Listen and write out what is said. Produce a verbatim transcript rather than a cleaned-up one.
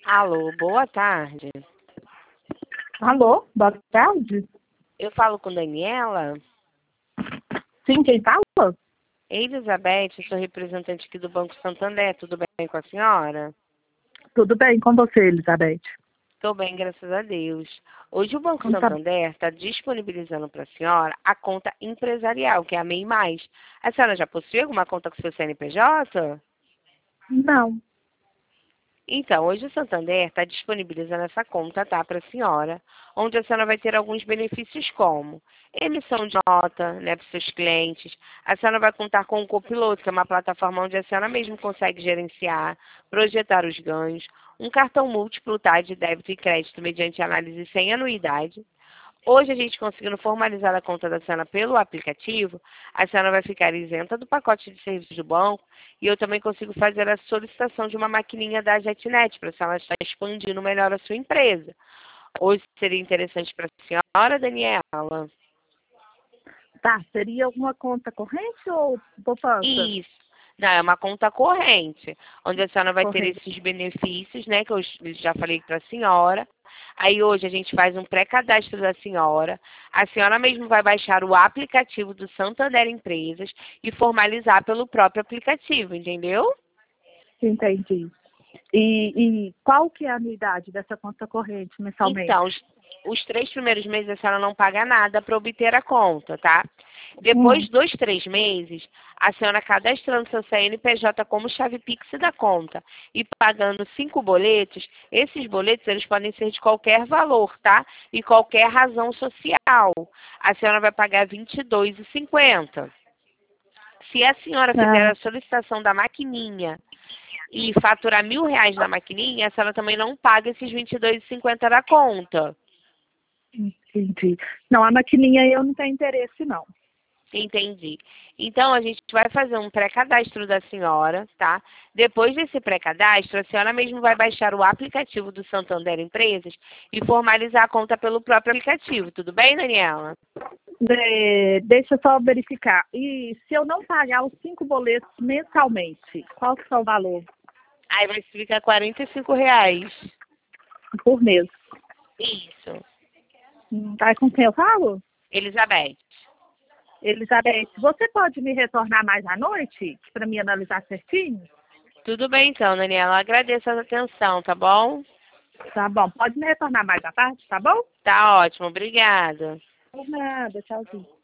Alô, boa tarde. Alô, boa tarde. Eu falo com Daniela. Sim, quem fala? Elizabeth, eu sou representante aqui do Banco Santander. Tudo bem com a senhora? Tudo bem com você, Elizabeth? Estou bem, graças a Deus. Hoje o Banco Então, tá... Santander está disponibilizando para a senhora a conta empresarial, que é a MEI Mais. A senhora já possui alguma conta com seu C N P J? Não. Então, hoje o Santander está disponibilizando essa conta, tá, para a senhora, onde a senhora vai ter alguns benefícios como emissão de nota, né, para os seus clientes. A senhora vai contar com o Copiloto, que é uma plataforma onde a senhora mesmo consegue gerenciar, projetar os ganhos, um cartão múltiplo, tá, de débito e crédito mediante análise sem anuidade. Hoje, a gente conseguindo formalizar a conta da senhora pelo aplicativo, a senhora vai ficar isenta do pacote de serviços do banco e eu também consigo fazer a solicitação de uma maquininha da JetNet para a senhora estar expandindo melhor a sua empresa. Hoje seria interessante para a senhora, Daniela? Tá, seria alguma conta corrente ou poupança? Isso. Não, é uma conta corrente, onde a senhora vai ter Corrente. esses benefícios, né, que eu já falei para a senhora. Aí hoje a gente faz um pré-cadastro da senhora. A senhora mesmo vai baixar o aplicativo do Santander Empresas e formalizar pelo próprio aplicativo, entendeu? Entendi. E, e qual que é a anuidade dessa conta corrente mensalmente? Então, os, os três primeiros meses a senhora não paga nada para obter a conta, tá? Depois Hum. dos três meses, a senhora cadastrando seu C N P J como chave Pix da conta e pagando cinco boletos, esses boletos eles podem ser de qualquer valor, tá? E qualquer razão social. A senhora vai pagar vinte e dois reais e cinquenta centavos. Se a senhora fizer Ah, a solicitação da maquininha e faturar mil reais na maquininha, a senhora também não paga esses vinte e dois reais e cinquenta centavos da conta. entendi. Não, a maquininha eu não tenho interesse, não. Entendi. Então, a gente vai fazer um pré-cadastro da senhora, tá? Depois desse pré-cadastro, a senhora mesmo vai baixar o aplicativo do Santander Empresas e formalizar a conta pelo próprio aplicativo. Tudo bem, Daniela? É, deixa eu só verificar. E se eu não pagar os cinco boletos mensalmente, qual que é o valor Aí vai ficar quarenta e cinco reais. por mês? Isso. Hum, Tá com quem eu falo? Elizabeth. Elizabeth, você pode me retornar mais à noite para me analisar certinho? Tudo bem, então, Daniela. Agradeço a atenção, tá bom? Tá bom, pode me retornar mais à tarde, tá bom? Tá ótimo. Obrigada. Por nada, tchauzinho.